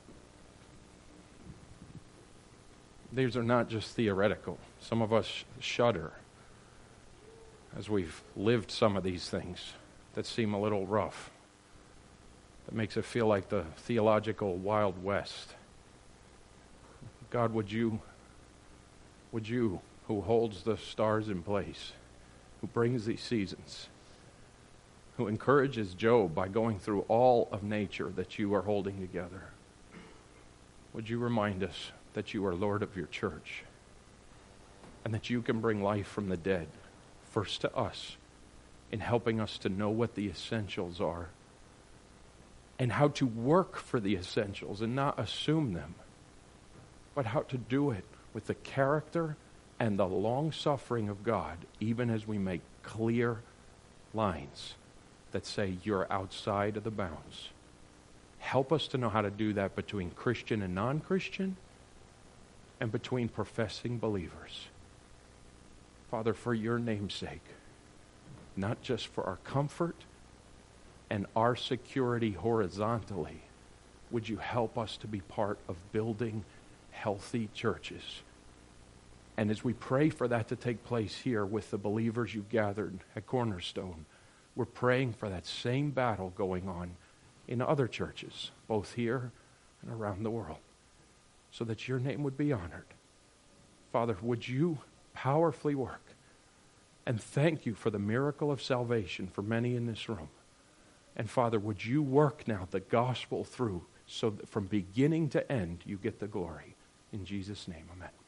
These are not just theoretical. Some of us shudder as we've lived some of these things that seem a little rough, that makes it feel like the theological Wild West. God, would you, would you, who holds the stars in place, who brings these seasons, who encourages Job by going through all of nature that you are holding together, would you remind us that you are Lord of your church and that you can bring life from the dead, first to us, in helping us to know what the essentials are and how to work for the essentials and not assume them, but how to do it with the character and the long-suffering of God, even as we make clear lines that say you're outside of the bounds. Help us to know how to do that between Christian and non-Christian and between professing believers. Father, for your name's sake, not just for our comfort and our security horizontally, would you help us to be part of building healthy churches? And as we pray for that to take place here with the believers you gathered at Cornerstone, we're praying for that same battle going on in other churches, both here and around the world, so that your name would be honored. Father, would you powerfully work? And thank you for the miracle of salvation for many in this room. And Father, would you work now the gospel through so that from beginning to end you get the glory. In Jesus' name, amen.